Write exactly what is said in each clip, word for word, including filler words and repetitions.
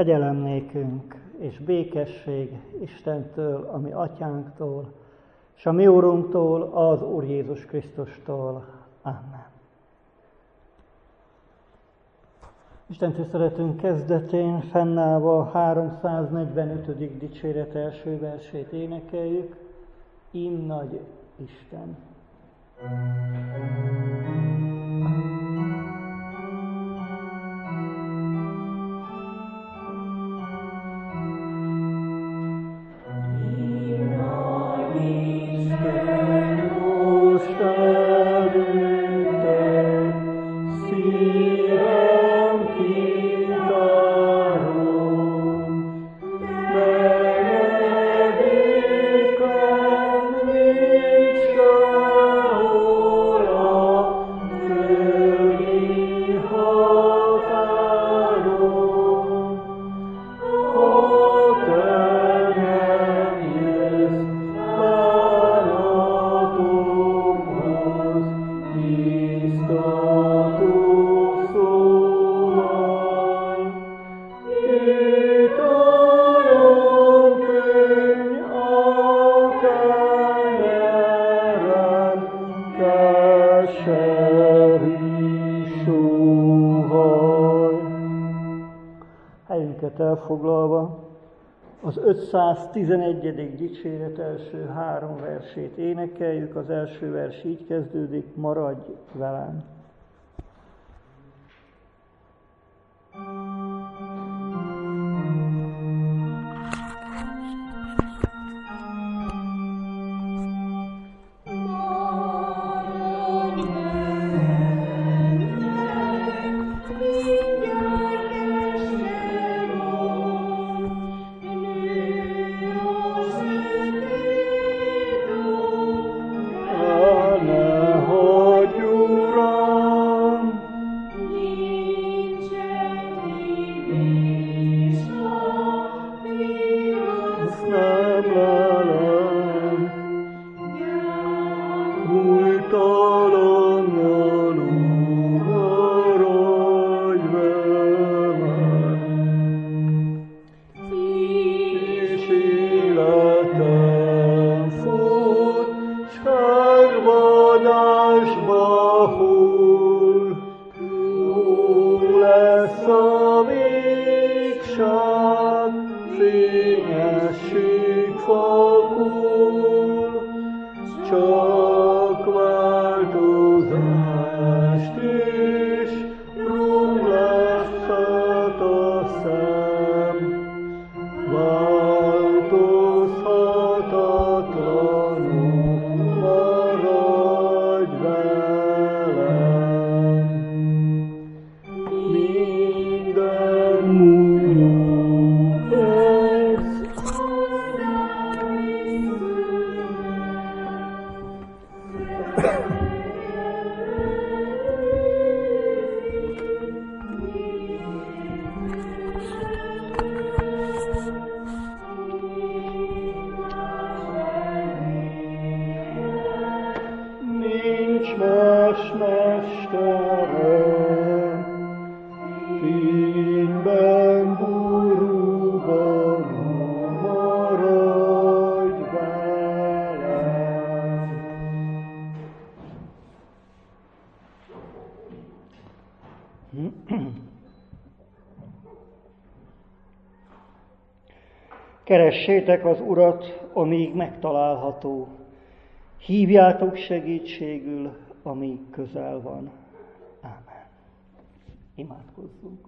Kegyelem nékünk, és békesség Istentől, a mi atyánktól, és a mi Urunktól, az Úr Jézus Krisztustól. Amen. Isten tiszteletünk kezdetén fennállva a háromszáznegyvenötödik dicséret első versét énekeljük. Ím nagy Isten! Elfoglalva az ötszáztizenegyedik dicséret első három versét énekeljük. Az első vers így kezdődik: maradj velem! Keressétek az Urat, amíg megtalálható. Hívjátok segítségül, amíg közel van. Ámen. Imádkozzunk.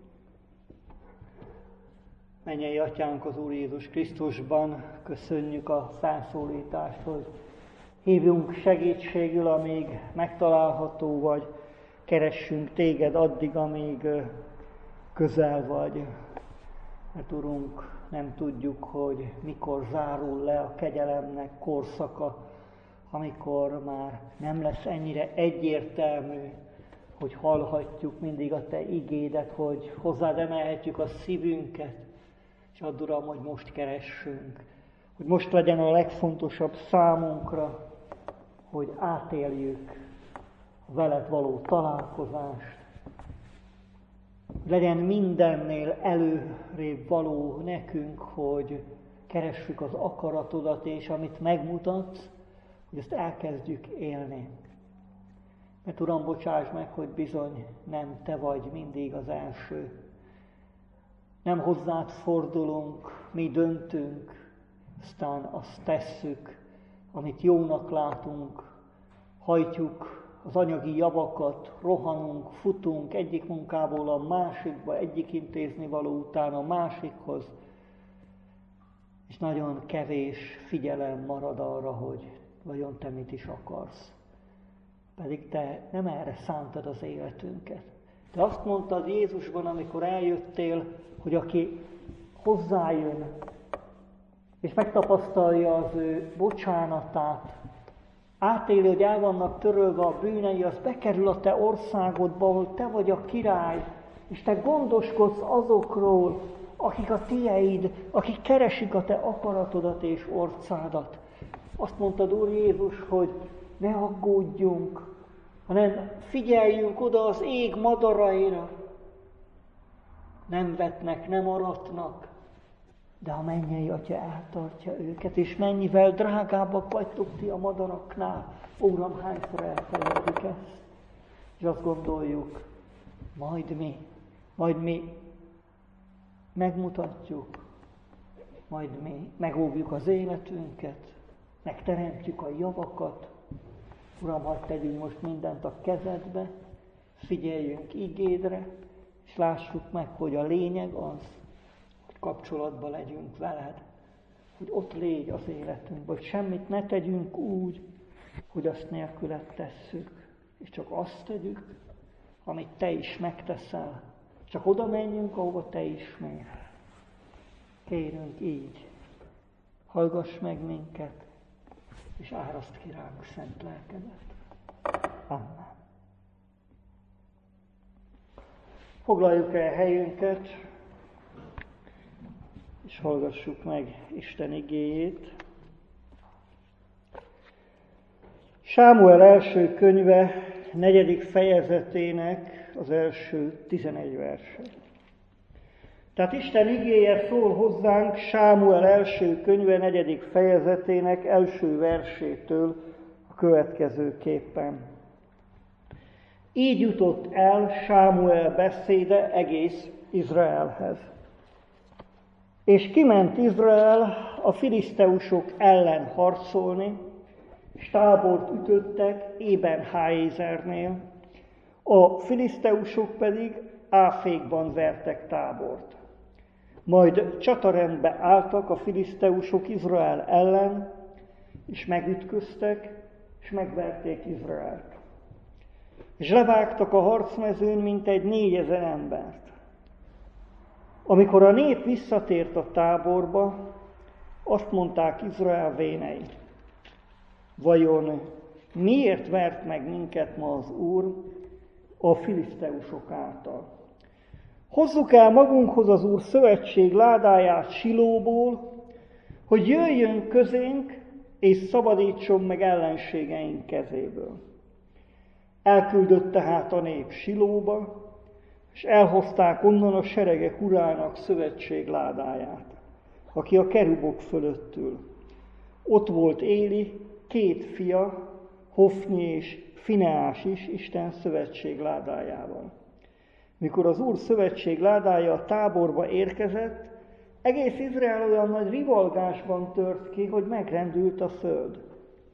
Mennyei Atyánk az Úr Jézus Krisztusban, köszönjük a felszólítást, hogy hívjunk segítségül, amíg megtalálható vagy, keressünk téged addig, amíg közel vagy. Mert Urunk, nem tudjuk, hogy mikor zárul le a kegyelemnek korszaka, amikor már nem lesz ennyire egyértelmű, hogy hallhatjuk mindig a Te igédet, hogy hozzád emelhetjük a szívünket, és add, Uram, hogy most keressünk, hogy most legyen a legfontosabb számunkra, hogy átéljük veled való találkozást, legyen mindennél előrébb való nekünk, hogy keressük az akaratodat, és amit megmutatsz, hogy ezt elkezdjük élni. Mert Uram, bocsáss meg, hogy bizony nem Te vagy mindig az első. Nem hozzád fordulunk, mi döntünk, aztán azt tesszük, amit jónak látunk, hajtjuk az anyagi javakat, rohanunk, futunk egyik munkából a másikba, egyik intézni való után a másikhoz, és nagyon kevés figyelem marad arra, hogy vajon Te mit is akarsz. Pedig Te nem erre szántad az életünket. Te azt mondtad Jézusban, amikor eljöttél, hogy aki hozzájön, és megtapasztalja az ő bocsánatát, átéli, hogy el vannak törölve a bűnei, az bekerül a Te országodba, ahol Te vagy a király, és Te gondoskodsz azokról, akik a Tieid, akik keresik a Te akaratodat és orcádat. Azt mondtad, Úr Jézus, hogy ne aggódjunk, hanem figyeljünk oda az ég madaraira. Nem vetnek, nem aratnak, de a mennyei Atya eltartja őket, és mennyivel drágábbak vagytok ti a madaraknál. Uram, hányszor elfelejtjük ezt, és azt gondoljuk, majd mi, majd mi megmutatjuk, majd mi megóvjuk az életünket, megteremtjük a javakat. Uram, hadd tegyünk most mindent a kezedbe, figyeljünk igédre, és lássuk meg, hogy a lényeg az, hogy kapcsolatban legyünk veled, hogy ott légy az életünkben, hogy semmit ne tegyünk úgy, hogy azt nélküled tesszük, és csak azt tegyük, amit Te is megteszel. Csak oda menjünk, ahova Te is mész. Kérünk így, hallgass meg minket, és áraszt ki ránk szent lelkedet. Amen. Foglaljuk el helyünket, és hallgassuk meg Isten igéjét. Sámuel első könyve negyedik fejezetének az első tizenegy verse. Tehát Isten igéje szól hozzánk Sámuel első könyve negyedik fejezetének első versétől a következőképpen. Így jutott el Sámuel beszéde egész Izraelhez. És kiment Izrael a filiszteusok ellen harcolni, és tábort ütöttek Ében-Háézernél, a filiszteusok pedig Áfékban vertek tábort. Majd csatarendbe álltak a filiszteusok Izrael ellen, és megütköztek, és megverték Izraelt. És levágtak a harcmezőn mintegy négyezer embert. Amikor a nép visszatért a táborba, azt mondták Izrael vénei: vajon miért vert meg minket ma az Úr a filiszteusok által? Hozzuk el magunkhoz az Úr szövetség ládáját Silóból, hogy jöjjön közénk, és szabadítson meg ellenségeink kezéből. Elküldött tehát a nép Silóba, és elhozták onnan a seregek urának szövetség ládáját, aki a kerubok fölött ül. Ott volt Éli, két fia, Hofni és Fineás is Isten szövetség ládájával. Mikor az Úr szövetség ládája a táborba érkezett, egész Izrael olyan nagy rivalgásban tört ki, hogy megrendült a föld.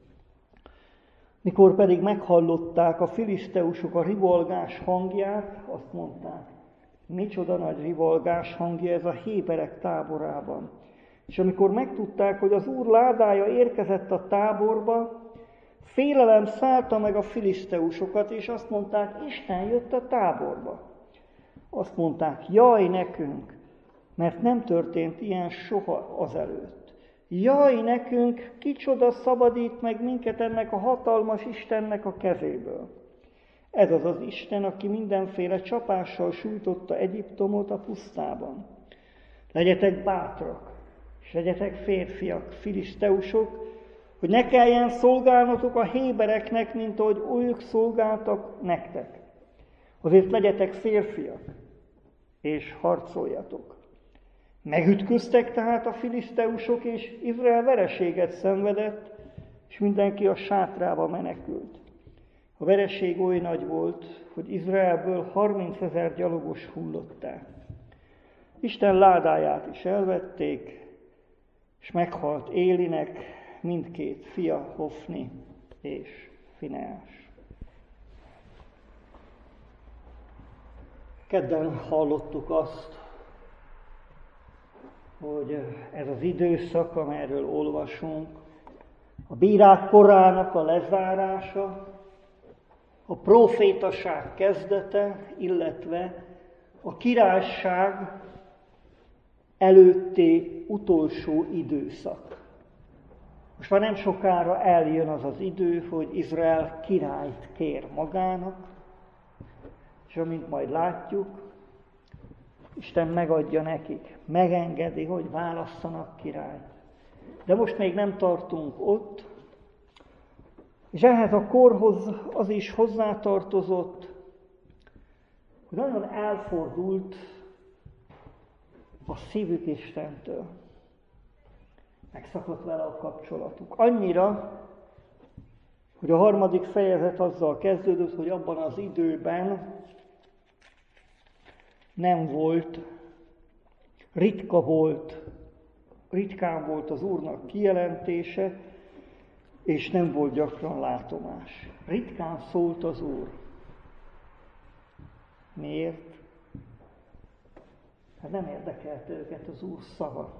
Mikor pedig meghallották a filiszteusok a rivalgás hangját, azt mondták: micsoda nagy rivalgás hangja ez a héberek táborában. És amikor megtudták, hogy az Úr ládája érkezett a táborba, félelem szállta meg a filiszteusokat, és azt mondták: Isten jött a táborba. Azt mondták: jaj nekünk, mert nem történt ilyen soha azelőtt. Jaj nekünk, kicsoda szabadít meg minket ennek a hatalmas Istennek a kezéből. Ez az az Isten, aki mindenféle csapással sújtotta Egyiptomot a pusztában. Legyetek bátrak, és legyetek férfiak, filiszteusok, hogy ne kelljen szolgálnotok a hébereknek, mint ahogy ők szolgáltak nektek. Azért legyetek férfiak, és harcoljatok. Megütköztek tehát a filiszteusok, és Izrael vereséget szenvedett, és mindenki a sátrába menekült. A vereség oly nagy volt, hogy Izraelből harmincezer gyalogos hullott el. Isten ládáját is elvették, és meghalt Élinek mindkét fia, Hofni és Fineás. Kedden hallottuk azt, hogy ez az időszak, amelyről olvasunk, a bírák korának a lezárása, a profétaság kezdete, illetve a királyság előtti utolsó időszak. Most már nem sokára eljön az az idő, hogy Izrael királyt kér magának, és amint majd látjuk, Isten megadja nekik, megengedi, hogy válasszanak királyt. De most még nem tartunk ott, és ehhez a korhoz az is hozzátartozott, hogy nagyon elfordult a szívük Istentől. Megszakadt vele a kapcsolatuk. Annyira, hogy a harmadik fejezet azzal kezdődött, hogy abban az időben nem volt, ritka volt, ritkán volt az Úrnak kijelentése, és nem volt gyakran látomás. Ritkán szólt az Úr. Miért? Hát nem érdekelt őket az Úr szava.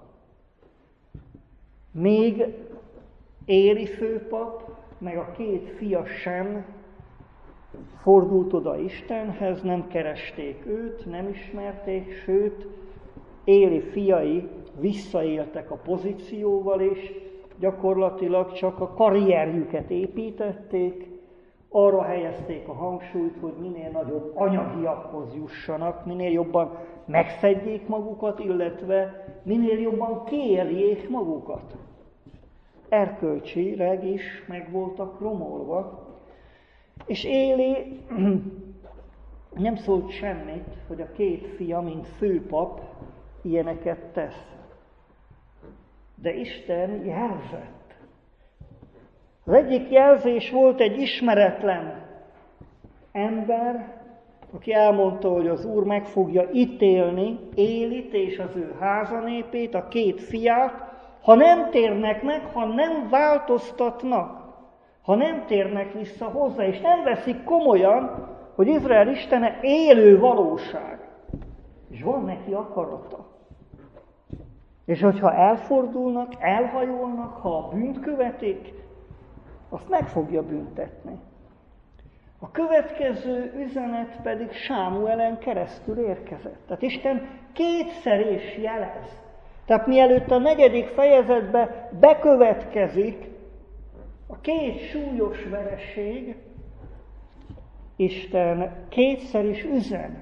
Még Éli főpap, meg a két fia sem fordult oda Istenhez, nem keresték őt, nem ismerték, sőt, Éli fiai visszaéltek a pozícióval, és gyakorlatilag csak a karrierjüket építették, arra helyezték a hangsúlyt, hogy minél nagyobb anyagiakhoz jussanak, minél jobban megszedjék magukat, illetve minél jobban kérjék magukat. Erkölcsileg is meg voltak romolva, és Éli nem szólt semmit, hogy a két fia, mint főpap, ilyeneket tesz. De Isten jelzett. Az egyik jelzés volt egy ismeretlen ember, aki elmondta, hogy az Úr meg fogja ítélni Élit és az ő házanépét, a két fiát, ha nem térnek meg, ha nem változtatnak, ha nem térnek vissza hozzá, és nem veszik komolyan, hogy Izrael Istene élő valóság, és van neki akarata. És hogyha elfordulnak, elhajolnak, ha a bűnt követik, azt meg fogja büntetni. A következő üzenet pedig Sámuelen keresztül érkezett. Tehát Isten kétszer is jelez. Tehát mielőtt a negyedik fejezetbe bekövetkezik a két súlyos vereség, Isten kétszer is üzen.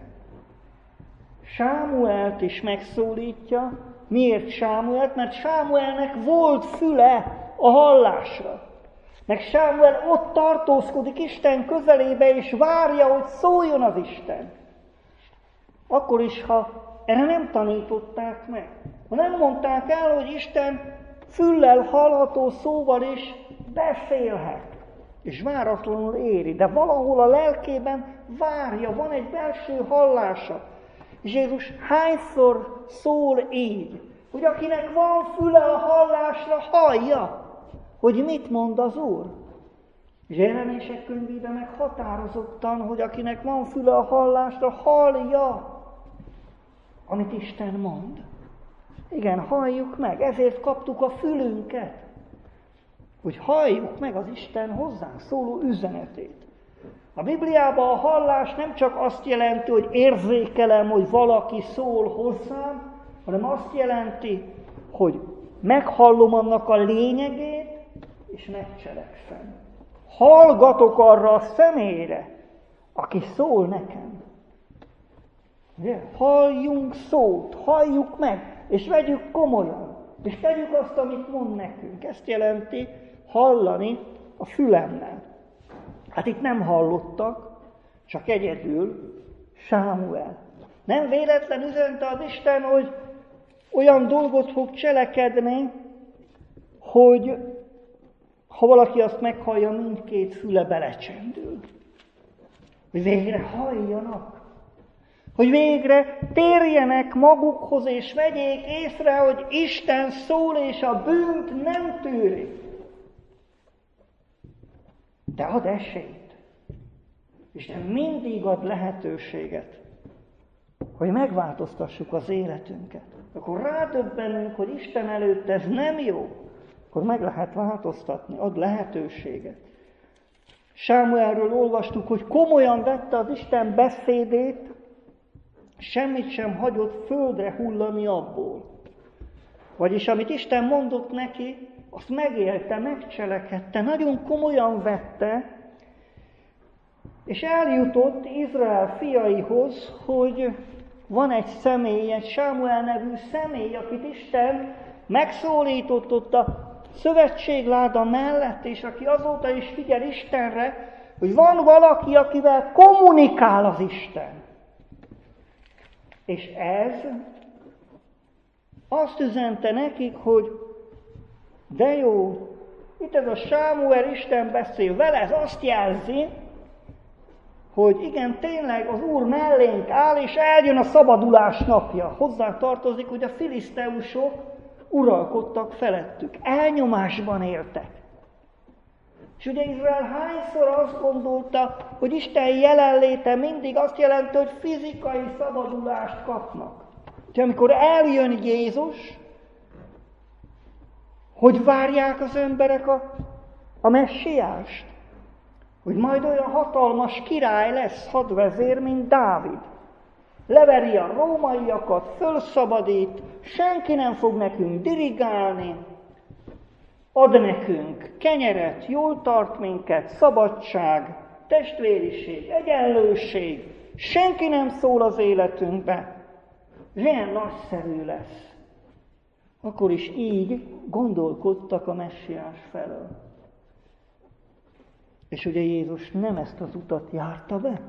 Sámuelt is megszólítja. Miért Sámuelt? Mert Sámuelnek volt füle a hallásra. Meg Sámuel ott tartózkodik Isten közelébe, és várja, hogy szóljon az Isten. Akkor is, ha erre nem tanították meg. Ha nem mondták el, hogy Isten füllel hallható szóval is beszélhet, és váratlanul éri, de valahol a lelkében várja, van egy belső hallása. És Jézus hányszor szól így, hogy akinek van füle a hallásra, hallja, hogy mit mond az Úr. És Jelenések könyvében meg határozottan, hogy akinek van füle a hallásra, hallja, amit Isten mond. Igen, halljuk meg, ezért kaptuk a fülünket, hogy halljuk meg az Isten hozzánk szóló üzenetét. A Bibliában a hallás nem csak azt jelenti, hogy érzékelem, hogy valaki szól hozzám, hanem azt jelenti, hogy meghallom annak a lényegét, és megcselekszem. Hallgatok arra a személyre, aki szól nekem. Ugye? Halljunk szót, halljuk meg, és vegyük komolyan, és tegyük azt, amit mond nekünk. Ezt jelenti hallani a fülemmel. Hát itt nem hallottak, csak egyedül Sámuel. Nem véletlen üzente az Isten, hogy olyan dolgot fog cselekedni, hogy ha valaki azt meghallja, mindkét füle belecsendül. Hogy végre halljanak. Hogy végre térjenek magukhoz, és vegyék észre, hogy Isten szól, és a bűnt nem tűri. De ad esélyt. Isten mindig ad lehetőséget, hogy megváltoztassuk az életünket. Akkor rádöbbenünk, hogy Isten előtt ez nem jó, akkor meg lehet változtatni, ad lehetőséget. Sámuelről olvastuk, hogy komolyan vette az Isten beszédét, semmit sem hagyott földre hullani abból. Vagyis amit Isten mondott neki, azt megélte, megcselekedte, nagyon komolyan vette, és eljutott Izrael fiaihoz, hogy van egy személy, egy Sámuel nevű személy, akit Isten megszólított ott a szövetségláda mellett, és aki azóta is figyel Istenre, hogy van valaki, akivel kommunikál az Isten. És ez azt üzente nekik, hogy de jó, itt ez a Sámuel, Isten beszél vele, ez azt jelzi, hogy igen, tényleg az Úr mellénk áll, és eljön a szabadulás napja. Hozzá tartozik, hogy a filiszteusok uralkodtak felettük, elnyomásban éltek. És ugye Izrael hányszor azt gondolta, hogy Isten jelenléte mindig azt jelenti, hogy fizikai szabadulást kapnak. De amikor eljön Jézus, hogy várják az emberek a, a messiást? Hogy majd olyan hatalmas király lesz, hadvezér, mint Dávid. Leveri a rómaiakat, fölszabadít, senki nem fog nekünk dirigálni, ad nekünk kenyeret, jól tart minket, szabadság, testvériség, egyenlőség, senki nem szól az életünkbe. Milyen nagyszerű lesz. Akkor is így gondolkodtak a messiás felől. És ugye Jézus nem ezt az utat járta be.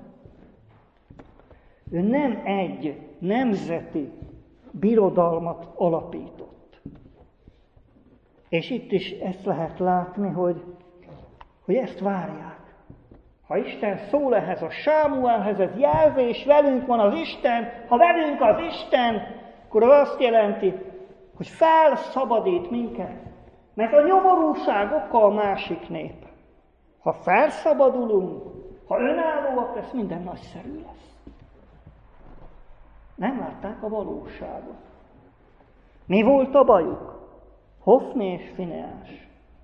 Ő nem egy nemzeti birodalmat alapított. És itt is ezt lehet látni, hogy, hogy ezt várják. Ha Isten szól ehhez a Sámuelhez, ez jelzés, velünk van az Isten, ha velünk az Isten, akkor az azt jelenti, hogy felszabadít minket. Mert a nyomorúság oka a másik nép. Ha felszabadulunk, ha önállóak lesz, minden nagyszerű lesz. Nem látták a valóságot. Mi volt a bajuk? Hofni és Fineás.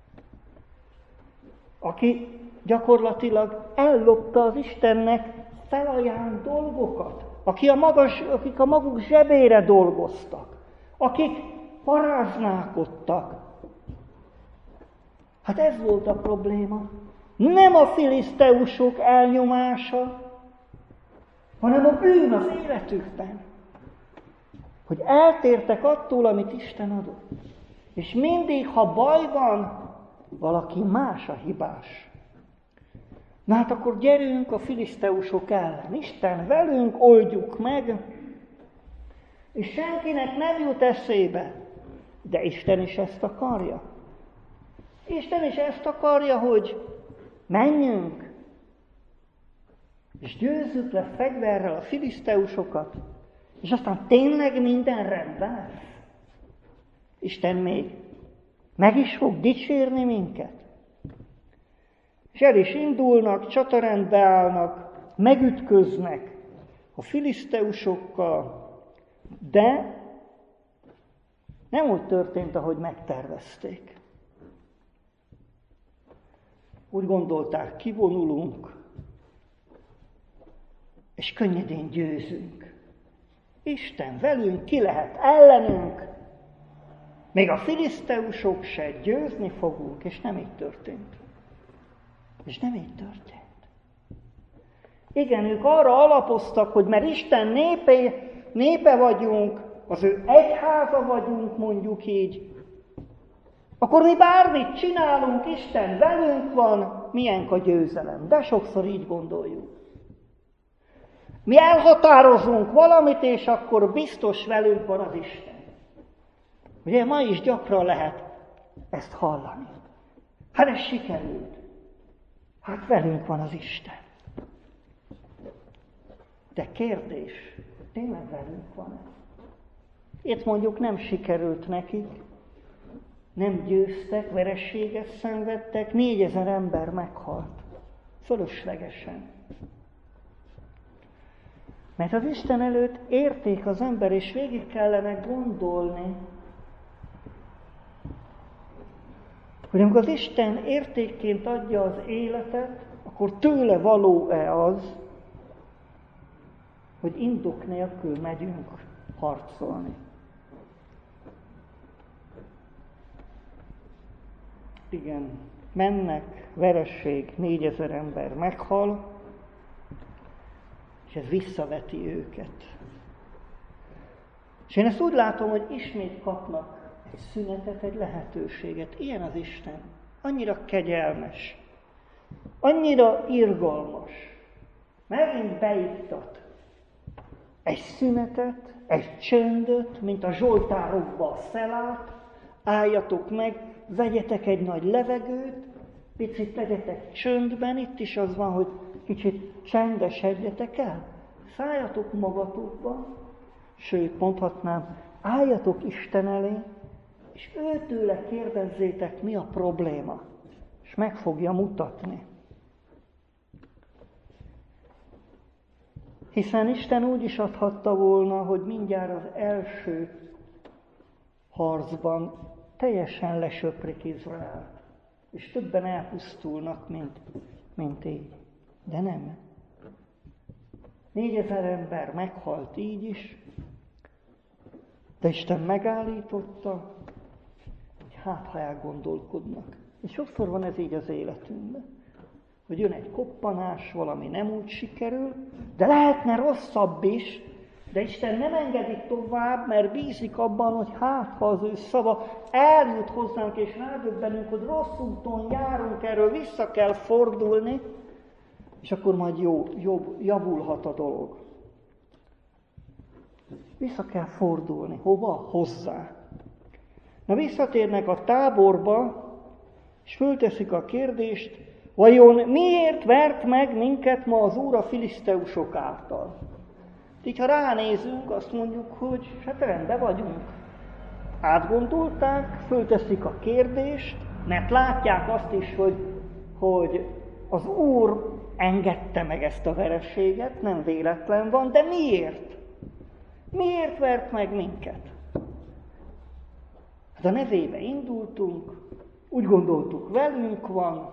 Aki gyakorlatilag ellopta az Istennek felajánlott dolgokat. Aki a magas, akik a maguk zsebére dolgoztak. Akik paráználkodtak. Hát ez volt a probléma. Nem a filiszteusok elnyomása, hanem a bűn az életükben. Hogy eltértek attól, amit Isten adott. És mindig, ha baj van, valaki más a hibás. Na hát akkor gyerünk a filiszteusok ellen. Isten velünk, oldjuk meg, és senkinek nem jut eszébe. De Isten is ezt akarja. Isten is ezt akarja, hogy menjünk, és győzzük le fegyverrel a filiszteusokat, és aztán tényleg minden rendben lesz. Isten még meg is fog dicsérni minket. És el is indulnak, csatarendbe állnak, megütköznek a filiszteusokkal, de nem úgy történt, ahogy megtervezték. Úgy gondolták, kivonulunk, és könnyedén győzünk. Isten velünk, ki lehet ellenünk, még a filiszteusok se, győzni fogunk, és nem így történt. És nem így történt. Igen, ők arra alapoztak, hogy mert Isten népe, népe vagyunk, az ő egyháza vagyunk, mondjuk így, akkor mi bármit csinálunk, Isten velünk van, milyen a győzelem. De sokszor így gondoljuk. Mi elhatározunk valamit, és akkor biztos velünk van az Isten. Ugye ma is gyakran lehet ezt hallani. Hát ez sikerült. Hát velünk van az Isten. De kérdés, tényleg velünk van-e? Itt mondjuk nem sikerült nekik, nem győztek, vereséget szenvedtek, négyezer ember meghalt. Fölöslegesen. Mert az Isten előtt érték az ember, és végig kellene gondolni, hogy amikor az Isten értékként adja az életet, akkor tőle való-e az, hogy indok nélkül megyünk harcolni. Igen, mennek, veresség, négyezer ember meghal, és ez visszaveti őket. És én ezt úgy látom, hogy ismét kapnak egy szünetet, egy lehetőséget. Ilyen az Isten. Annyira kegyelmes, annyira irgalmas. Megint beiktat egy szünetet, egy csöndöt, mint a zsoltárokba a szelát, álljatok meg, vegyetek egy nagy levegőt, picit legyetek csöndben, itt is az van, hogy kicsit csendesedjetek el. Szálljatok magatokba, sőt, mondhatnám, álljatok Isten elé, és őtőle kérdezzétek, mi a probléma, és meg fogja mutatni. Hiszen Isten úgy is adhatta volna, hogy mindjárt az első harcban teljesen lesöprik Izraelt, és többen elpusztulnak, mint, mint így. De nem. Négyezer ember meghalt így is, de Isten megállította, hogy hát, ha elgondolkodnak. És sokszor van ez így az életünkben, hogy jön egy koppanás, valami nem úgy sikerül, de lehetne rosszabb is, de Isten nem engedi tovább, mert bízik abban, hogy hát, ha az ő szava eljut hozzánk, és rádöbbenünk, hogy rossz úton járunk, erről vissza kell fordulni, és akkor majd jó, jobb, javulhat a dolog. Vissza kell fordulni. Hova? Hozzá. Na, visszatérnek a táborba, és fölteszik a kérdést, vajon miért vert meg minket ma az Úr a filiszteusok által? Így, ha ránézünk, azt mondjuk, hogy hát rendben vagyunk. Átgondolták, fölteszik a kérdést, mert látják azt is, hogy, hogy az Úr engedte meg ezt a vereséget, nem véletlen van, de miért? Miért vert meg minket? Hát a nevébe indultunk, úgy gondoltuk, velünk van,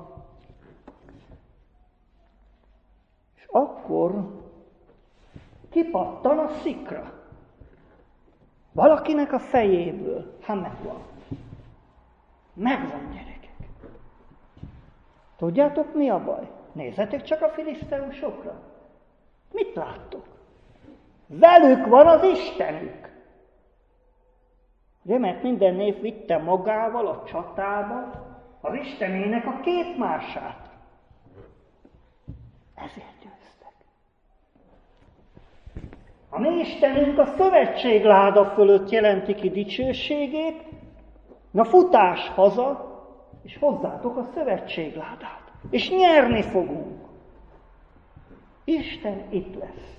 és akkor kipattan a szikra. Valakinek a fejéből. Hát megvan. Megvan, gyerekek. Tudjátok, mi a baj? Nézzetek csak a filiszteusokra. Mit láttok? Velük van az Istenük. Ugye, mert minden név vitte magával a csatába az Istenének a képmását. Ezért győztek. A mi Istenünk a szövetségláda fölött jelenti ki dicsőségét, na futás haza, és hozzátok a szövetségládát. És nyerni fogunk. Isten itt lesz.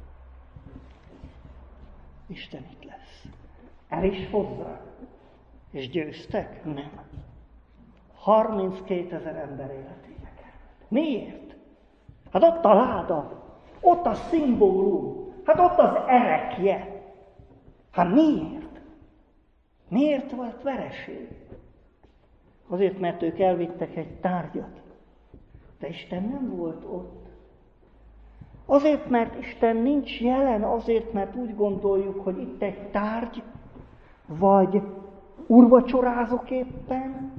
Isten itt lesz. El is hozzá. És győztek? Nem. harminckétezer ember életébe került. Miért? Hát ott a láda, ott a szimbólum, hát ott az erekje. Hát miért? Miért volt vereség? Azért, mert ők elvittek egy tárgyat. De Isten nem volt ott. Azért, mert Isten nincs jelen, azért, mert úgy gondoljuk, hogy itt egy tárgy, vagy úrvacsorázok éppen,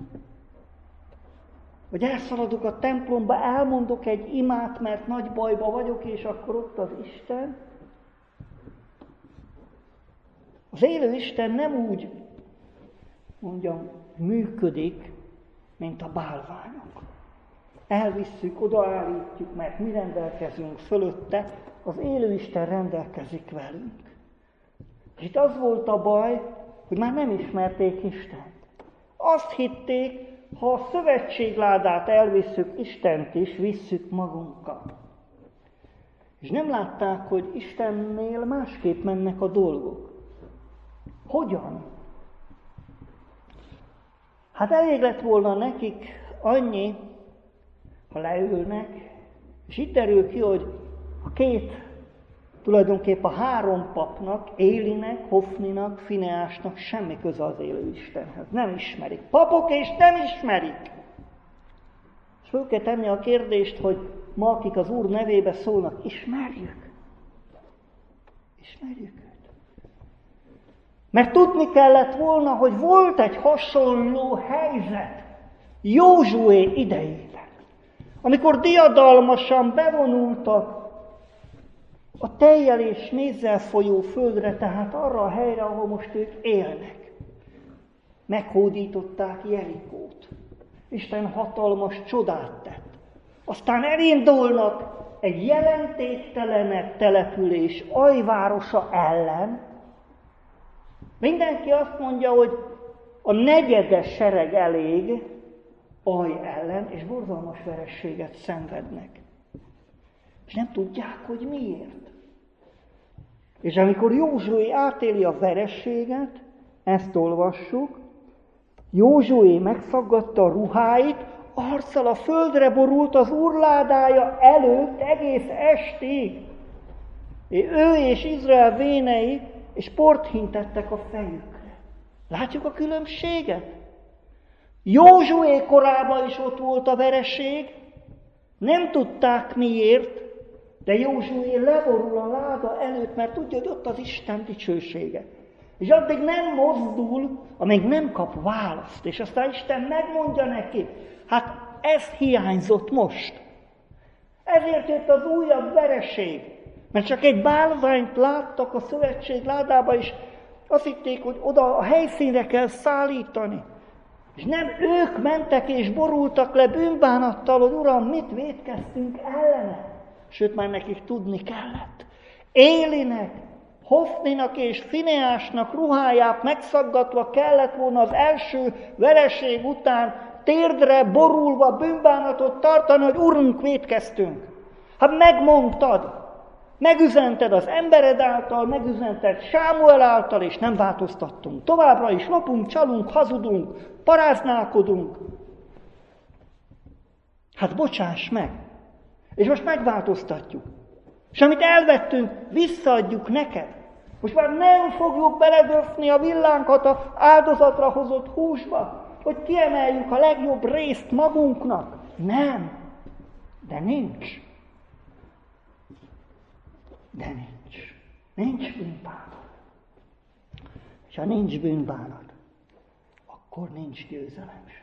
vagy elszaladok a templomba, elmondok egy imát, mert nagy bajba vagyok, és akkor ott az Isten. Az élő Isten nem úgy, mondjam, működik, mint a bálványok. elvisszük, odaállítjuk, mert mi rendelkezünk fölötte, az élő Isten rendelkezik velünk. És itt az volt a baj, hogy már nem ismerték Istent. Azt hitték, ha a szövetségládát elvisszük, Istent is visszük magunkkal. És nem látták, hogy Istennél másképp mennek a dolgok. Hogyan? Hát elég lett volna nekik annyi, ha leülnek, és itt derül ki, hogy a két, tulajdonképpen a három papnak, Élinek, Hofninak, Fineásnak semmi köze az élő Istenhez. Nem ismerik. Papok és nem ismerik. És föl kell tenni a kérdést, hogy ma, akik az Úr nevébe szólnak, ismerjük. Ismerjük őt. Mert tudni kellett volna, hogy volt egy hasonló helyzet Józsué idejében, amikor diadalmasan bevonultak a tejjel és mézzel folyó földre, tehát arra a helyre, ahol most ők élnek. Meghódították Jerikót. Isten hatalmas csodát tett. Aztán elindulnak egy jelentéktelenebb település Ajvárosa ellen. Mindenki azt mondja, hogy a negyedes sereg elég Aj ellen, és borzalmas verességet szenvednek. És nem tudják, hogy miért. És amikor Józsué átéli a verességet, ezt olvassuk, Józsué megszaggatta a ruháit, arccal a földre borult az Úr ládája előtt egész estig. Ő és Izrael vénei, és port hintettek a fejükre. Látjuk a különbséget? Józsué korában is ott volt a veresség, nem tudták miért, de Józsué leborul a láda előtt, mert tudja, hogy ott az Isten dicsősége. És addig nem mozdul, amíg nem kap választ. És aztán Isten megmondja neki, hát ez hiányzott most. Ezért jött az újabb vereség. Mert csak egy bálványt láttak a szövetség ládába, és azt hitték, hogy oda a helyszínre kell szállítani. És nem ők mentek és borultak le bűnbánattal, hogy Uram, mit vétkeztünk ellene. Sőt, már nekik tudni kellett. Élinek, Hofninak és Fineásnak ruháját megszaggatva kellett volna az első vereség után térdre borulva bűnbánatot tartani, hogy Urunk, vétkeztünk. Hát megmondtad, megüzented az embered által, megüzented Sámuel által, és nem változtattunk. Továbbra is lopunk, csalunk, hazudunk, paráználkodunk. Hát bocsáss meg! És most megváltoztatjuk. És amit elvettünk, visszaadjuk neked. Most már nem fogjuk beledöfni a villánkat az áldozatra hozott húsba, hogy kiemeljük a legjobb részt magunknak. Nem. De nincs. De nincs. Nincs bűnbánat. És ha nincs bűnbánat, akkor nincs győzelem sem.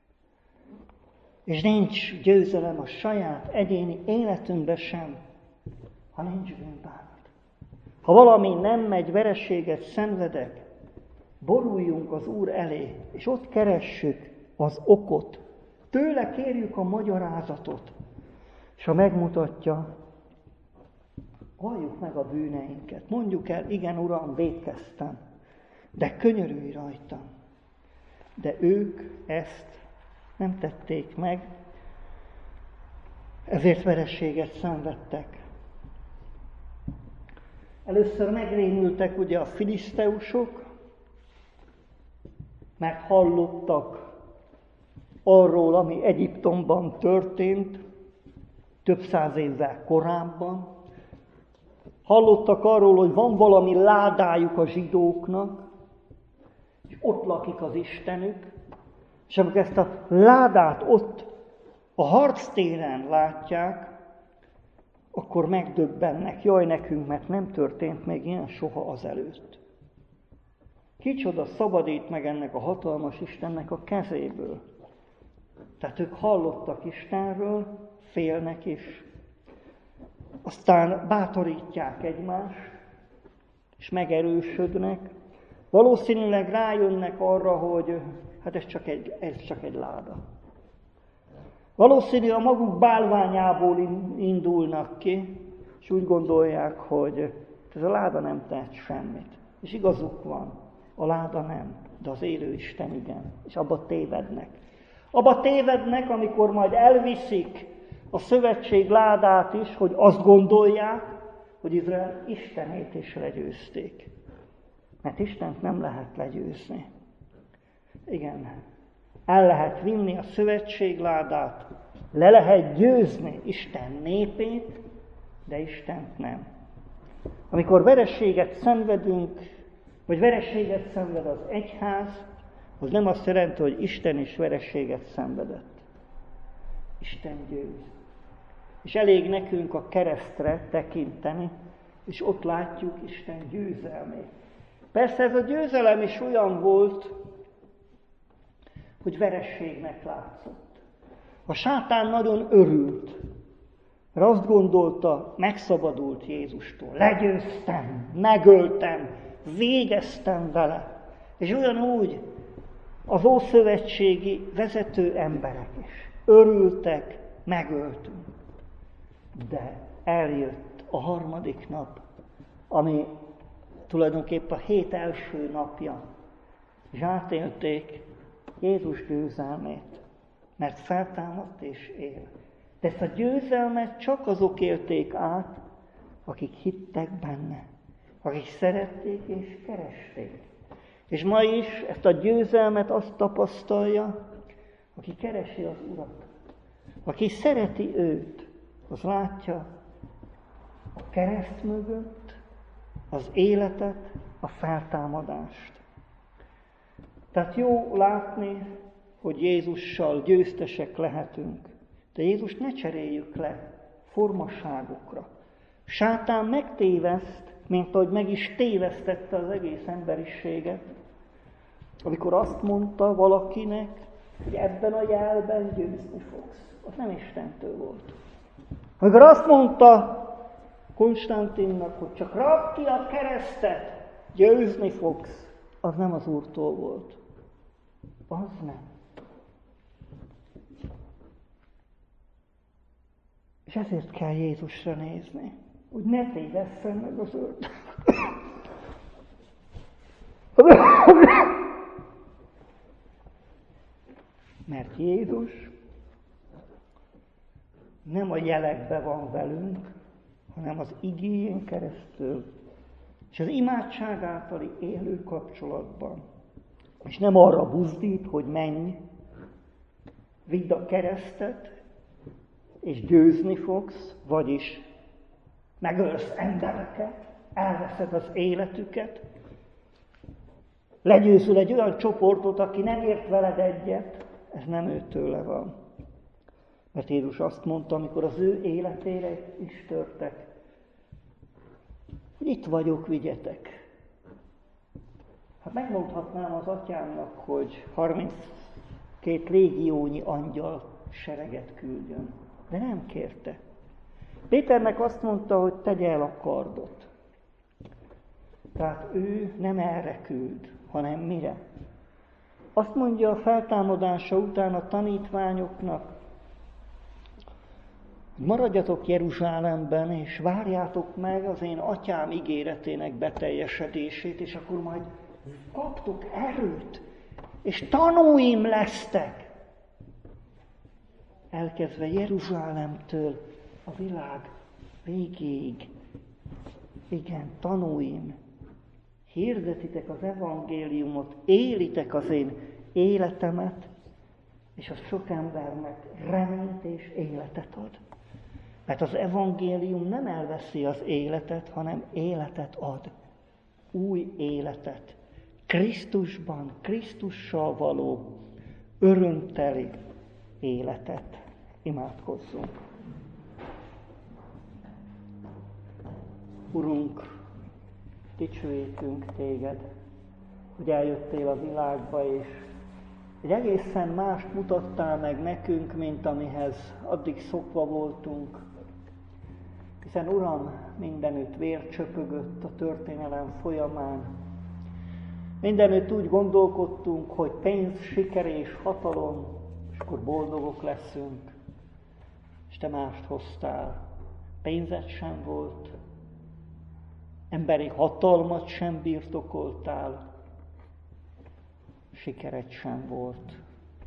És nincs győzelem a saját egyéni életünkben sem, ha nincs bűnbánat. Ha valami nem megy, vereséget szenvedek, boruljunk az Úr elé, és ott keressük az okot. Tőle kérjük a magyarázatot, és ha megmutatja, valljuk meg a bűneinket. Mondjuk el, igen, Uram, vétkeztem, de könyörülj rajtam. De ők ezt nem tették meg, ezért vereséget szenvedtek. Először megrémültek ugye a filiszteusok, mert hallottak arról, ami Egyiptomban történt, több száz évvel korábban. Hallottak arról, hogy van valami ládájuk a zsidóknak, és ott lakik az Istenük, és amikor ezt a ládát ott a harctéren látják, akkor megdöbbennek, jaj nekünk, mert nem történt még ilyen soha azelőtt. Kicsoda szabadít meg ennek a hatalmas Istennek a kezéből. Tehát ők hallottak Istenről, félnek is, aztán bátorítják egymást, és megerősödnek. Valószínűleg rájönnek arra, hogy hát ez csak egy, ez csak egy láda. Valószínű a maguk bálványából indulnak ki, és úgy gondolják, hogy ez a láda nem tehet semmit. És igazuk van, a láda nem, de az élő Isten igen. És abba tévednek. Abba tévednek, amikor majd elviszik a szövetség ládát is, hogy azt gondolják, hogy Izrael Istenét is legyőzték. Mert Istent nem lehet legyőzni. Igen, el lehet vinni a szövetség ládát, le lehet győzni Isten népét, de Istent nem. Amikor vereséget szenvedünk, vagy vereséget szenved az egyház, az nem azt jelenti, hogy Isten is vereséget szenvedett. Isten győz. És elég nekünk a keresztre tekinteni, és ott látjuk Isten győzelmét. Persze ez a győzelem is olyan volt, hogy verességnek látszott. A sátán nagyon örült, mert azt gondolta, megszabadult Jézustól. Legyőztem, megöltem, végeztem vele. És ugyanúgy az ószövetségi vezető emberek is örültek, megöltünk. De eljött a harmadik nap, ami tulajdonképpen a hét első napja, és átélték Jézus győzelmét, mert feltámadt és él. De ezt a győzelmet csak azok élték át, akik hittek benne, akik szerették és keresték. És ma is ezt a győzelmet azt tapasztalja, aki keresi az Urat, aki szereti őt, az látja a kereszt mögött az életet, a feltámadást. Tehát jó látni, hogy Jézussal győztesek lehetünk, de Jézust ne cseréljük le formaságokra. Sátán megtéveszt, mint ahogy meg is tévesztette az egész emberiséget, amikor azt mondta valakinek, hogy ebben a jelben győzni fogsz. Az nem Istentől volt. Amikor azt mondta Konstantinnak, hogy csak rakd ki a keresztet, győzni fogsz, az nem az Úrtól volt. Az nem. És ezért kell Jézusra nézni, hogy ne tévesszen meg az ördög. Mert Jézus nem a jelekben van velünk, hanem az igéjén keresztül, és az imádság általi élő kapcsolatban. És nem arra buzdít, hogy menj, vidd a keresztet, és győzni fogsz, vagyis megölsz embereket, elveszed az életüket, legyőzöl egy olyan csoportot, aki nem ért veled egyet, ez nem őtőle van. Mert Jézus azt mondta, amikor az ő életére is törtek, hogy itt vagyok, vigyetek. Hát megmondhatnám az atyámnak, hogy harminckét légiónyi angyal sereget küldjön, de nem kérte. Péternek azt mondta, hogy tegye el a kardot. Tehát ő nem erre küld, hanem mire? Azt mondja a feltámadása után a tanítványoknak, maradjatok Jeruzsálemben, és várjátok meg az én atyám ígéretének beteljesedését, és akkor majd kaptok erőt, és tanúim lesztek. Elkezdve Jeruzsálemtől a világ végéig. Igen, tanúim. Hirdetitek az evangéliumot, élitek az én életemet, és az sok embernek reményt és életet ad. Mert az evangélium nem elveszi az életet, hanem életet ad. Új életet. Krisztusban, Krisztussal való örömteli életet. Imádkozzunk. Urunk, dicsőítünk téged, hogy eljöttél a világba, és egy egészen mást mutattál meg nekünk, mint amihez addig szokva voltunk. Hiszen, Uram, mindenütt vér csöpögött a történelem folyamán. Mindenütt úgy gondolkodtunk, hogy pénz, siker és hatalom, és akkor boldogok leszünk. Te mást hoztál. Pénzed sem volt, emberi hatalmat sem birtokoltál, sikered sem volt.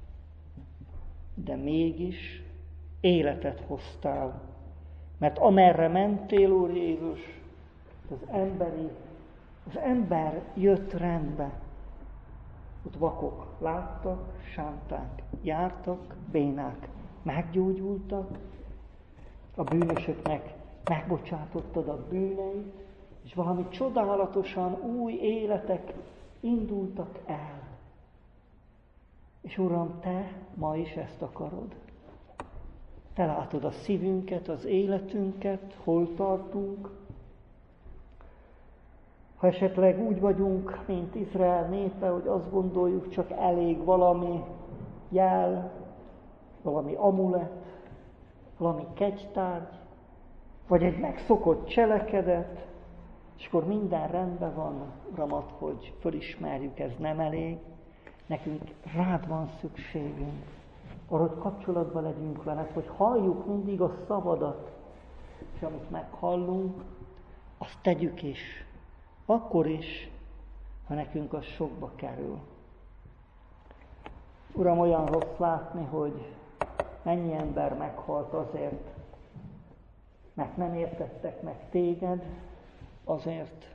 De mégis életet hoztál, mert amerre mentél, Úr Jézus, az emberi, az ember jött rendbe. Ott vakok láttak, sánták jártak, bénák meggyógyultak, a bűnösöknek megbocsátottad a bűneit, és valami csodálatosan új életek indultak el. És Uram, Te ma is ezt akarod. Te látod a szívünket, az életünket, hol tartunk. Ha esetleg úgy vagyunk, mint Izrael népe, hogy azt gondoljuk, csak elég valami jel, valami amulet, valami kegytárgy, vagy egy megszokott cselekedet, és akkor minden rendben van, Uramat, hogy fölismerjük, ez nem elég, nekünk rád van szükségünk, arra, hogy kapcsolatban legyünk veled, hogy halljuk mindig a szavadat, és amit meghallunk, azt tegyük is, akkor is, ha nekünk az sokba kerül. Uram, olyan rossz látni, hogy mennyi ember meghalt azért, mert nem értettek meg téged, azért,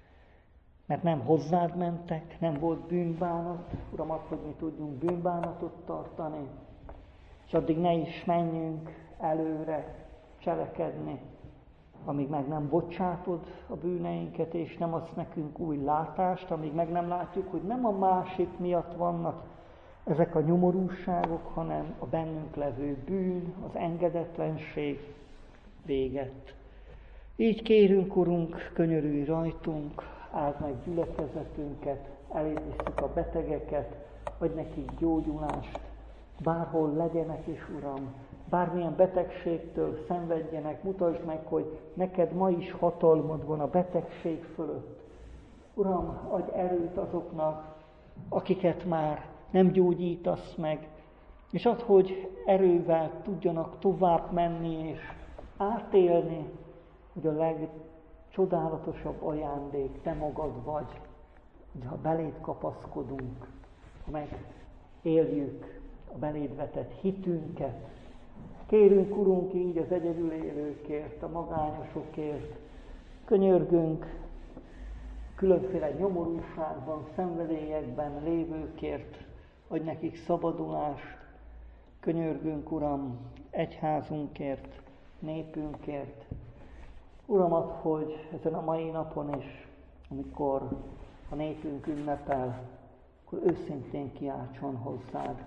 mert nem hozzád mentek, nem volt bűnbánat. Uram, add, hogy mi tudjunk bűnbánatot tartani, és addig ne is menjünk előre cselekedni, amíg meg nem bocsátod a bűneinket, és nem adsz nekünk új látást, amíg meg nem látjuk, hogy nem a másik miatt vannak ezek a nyomorúságok, hanem a bennünk levő bűn, az engedetlenség véget. Így kérünk, Urunk, könyörülj rajtunk, áld meg gyülekezetünket, eléd visszük a betegeket, adj nekik gyógyulást, bárhol legyenek is, Uram, bármilyen betegségtől szenvedjenek, mutasd meg, hogy neked ma is hatalmad van a betegség fölött. Uram, adj erőt azoknak, akiket már nem gyógyítasz meg, és add, hogy erővel tudjanak tovább menni és átélni, hogy a legcsodálatosabb ajándék te magad vagy, hogy ha beléd kapaszkodunk, ha meg éljük a beléd vetett hitünket. Kérünk, Urunk, így az egyedül élőkért, a magányosokért, könyörgünk különféle nyomorúságban, szenvedélyekben lévőkért, adj nekik szabadulást, könyörgünk, Uram, egyházunkért, népünkért. Uram, add, hogy ezen a mai napon is, amikor a népünk ünnepel, akkor őszintén kiáltson hozzád.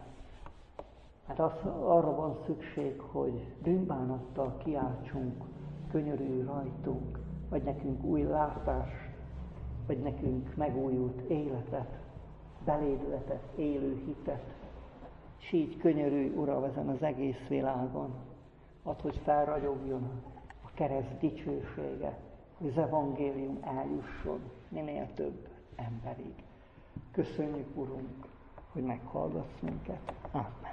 Hát az, arra van szükség, hogy bűnbánattal kiáltsunk, könyörülj rajtunk, vagy nekünk új látást, vagy nekünk megújult életet, beléd vetett élő hitet. És így könyörülj, Uram, ezen az egész világon. Add, hogy felragyogjon a kereszt dicsősége, hogy az evangélium eljusson minél több emberig. Köszönjük, Urunk, hogy meghallgatsz minket. Amen.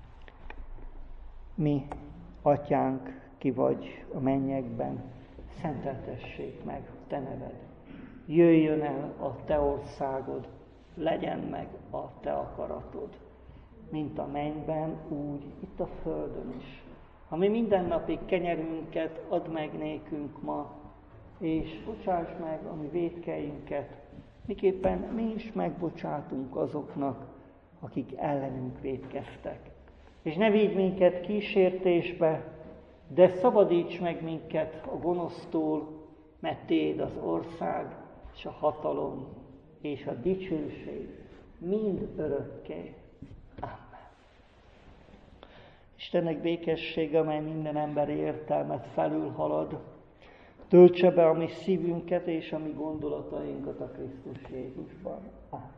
Mi, Atyánk, ki vagy a mennyekben, szenteltessék meg te neved. Jöjjön el a te országod, legyen meg a te akaratod, mint a mennyben, úgy itt a földön is. Ha mi mindennapi kenyerünket add meg nékünk ma, és bocsáss meg a mi vétkeinket, miképpen mi is megbocsátunk azoknak, akik ellenünk vétkeztek. És ne vigy minket kísértésbe, de szabadíts meg minket a gonosztól, mert Téd az ország, és a hatalom, és a dicsőség mind örökké. Amen. Istennek békessége, amely minden emberi értelmet felülhalad, töltse be a mi szívünket és a mi gondolatainkat a Krisztus Jézusban. Amen.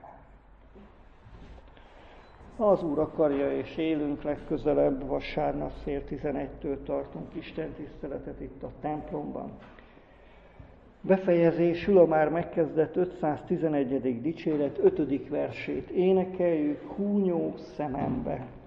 Az Úr akarja, és élünk legközelebb, vasárnap fél tizenegytől tartunk Isten tiszteletet itt a templomban. Befejezésül a már megkezdett ötszáztizenegyedik dicséret ötödik versét énekeljük, húnyó szemembe.